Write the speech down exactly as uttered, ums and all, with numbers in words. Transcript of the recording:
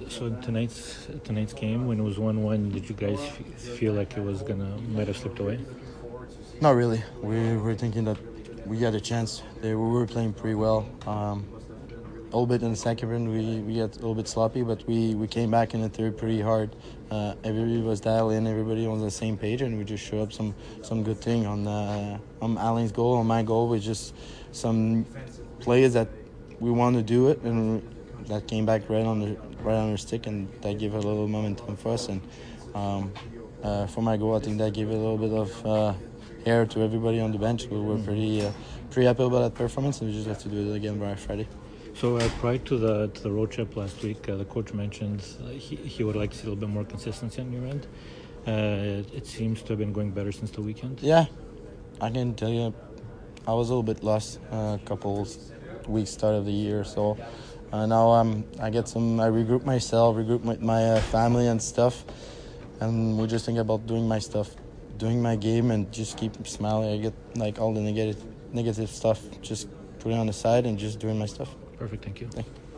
So in tonight's tonight's game, when it was one one, did you guys f- feel like it was gonna might have slipped away? Not really. We were thinking that we had a chance. They we were playing pretty well. Um, a little bit in the second round, we, we got a little bit sloppy, but we, we came back in the third pretty hard. Uh, everybody was dialed in, everybody was on the same page, and we just showed up some some good thing on uh, on Alain's goal, on my goal, with just some plays that we wanted to do it, and that came back right on the right on our stick, and that gave a little momentum for us. And um, uh, for my goal, I think that gave a little bit of uh, air to everybody on the bench. We were pretty uh, pretty happy about that performance, and we just have to do it again by Friday. So uh, prior to the to the road trip last week, uh, the coach mentioned uh, he he would like to see a little bit more consistency on your end. Uh, it, it seems to have been going better since the weekend. Yeah, I can tell you, I was a little bit lost uh, a couple weeks start of the year, so uh, now I'm I get some I regroup myself, regroup with my uh, family and stuff, and we just think about doing my stuff, doing my game, and just keep smiling. I get like all the negative negative stuff, just put it on the side and just doing my stuff. Perfect. Thank you. Thank you.